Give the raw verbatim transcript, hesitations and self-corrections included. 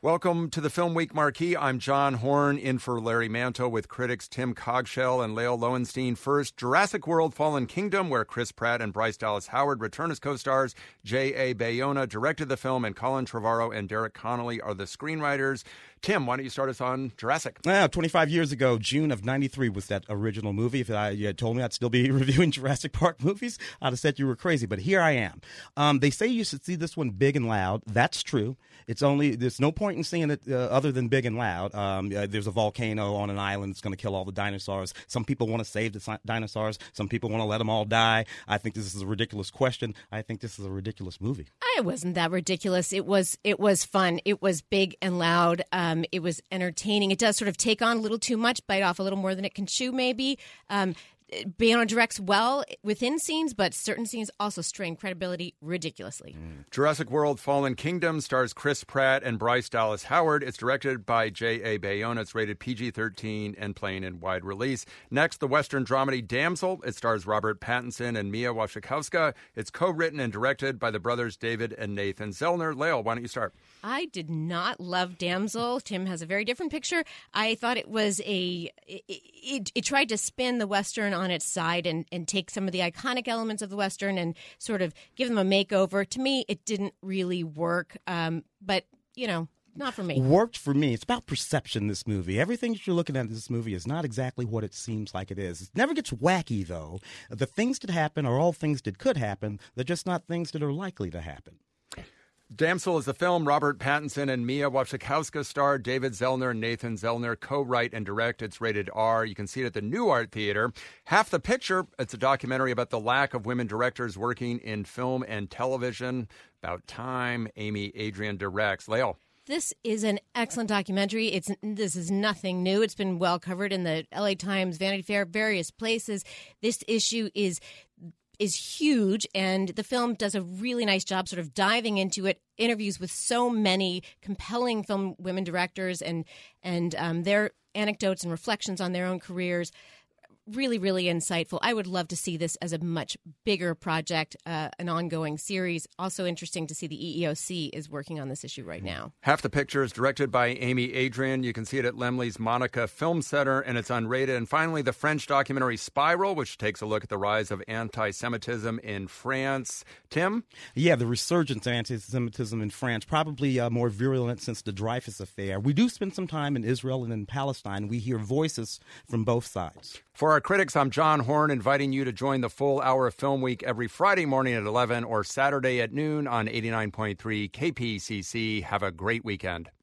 Welcome to the Film Week Marquee. I'm John Horn, in for Larry Manto with critics Tim Cogshell and Lael Lowenstein. First, Jurassic World Fallen Kingdom, where Chris Pratt and Bryce Dallas Howard return as co-stars. J A. Bayona directed the film, and Colin Trevorrow and Derek Connolly are the screenwriters. Tim, why don't you start us on Jurassic? Yeah, twenty-five years ago, June of ninety-three was that original movie. If I, you had told me I'd still be reviewing Jurassic Park movies, I'd have said you were crazy, but here I am. Um, they say you should see this one big and loud. That's true. It's only, there's no point in seeing it uh, other than big and loud. Um, uh, there's a volcano on an island that's going to kill all the dinosaurs. Some people want to save the si- dinosaurs. Some people want to let them all die. I think this is a ridiculous question. I think this is a ridiculous movie. It wasn't that ridiculous. It was it was fun. It was big and loud. Um, it was entertaining. It does sort of take on a little too much, bite off a little more than it can chew, maybe. Um, Bayona directs well within scenes, but certain scenes also strain credibility ridiculously. Mm. Jurassic World Fallen Kingdom stars Chris Pratt and Bryce Dallas Howard. It's directed by J A. Bayona. It's rated P G thirteen and playing in wide release. Next, the Western dramedy Damsel. It stars Robert Pattinson and Mia Wasikowska. It's co-written and directed by the brothers David and Nathan Zellner. Lael, why don't you start? I did not love Damsel. Tim has a very different picture. I thought it was a... It, it, it tried to spin the Western on its side and, and take some of the iconic elements of the Western and sort of give them a makeover. To me, it didn't really work. Um, but, you know, not for me. Worked for me. It's about perception, this movie. Everything that you're looking at in this movie is not exactly what it seems like it is. It never gets wacky, though. The things that happen are all things that could happen. They're just not things that are likely to happen. Damsel is the film. Robert Pattinson and Mia Wasikowska star. David Zellner and Nathan Zellner co-write and direct. It's rated R. You can see it at the New Art Theater. Half the Picture, it's a documentary about the lack of women directors working in film and television. About time. Amy Adrian directs. Lael. This is an excellent documentary. It's This is nothing new. It's been well covered in the L A Times, Vanity Fair, various places. This issue is... is huge, and the film does a really nice job sort of diving into it, interviews with so many compelling film women directors and and um, their anecdotes and reflections on their own careers. Really, really insightful. I would love to see this as a much bigger project, uh, an ongoing series. Also interesting to see the E E O C is working on this issue right now. Half the Picture is directed by Amy Adrian. You can see it at Lemley's Monica Film Center, and it's unrated. And finally, the French documentary Spiral, which takes a look at the rise of anti-Semitism in France. Tim? Yeah, the resurgence of anti-Semitism in France, probably uh, more virulent since the Dreyfus affair. We do spend some time in Israel and in Palestine. We hear voices from both sides. For our critics, I'm John Horn, inviting you to join the full hour of Film Week every Friday morning at eleven or Saturday at noon on eighty-nine point three K P C C. Have a great weekend.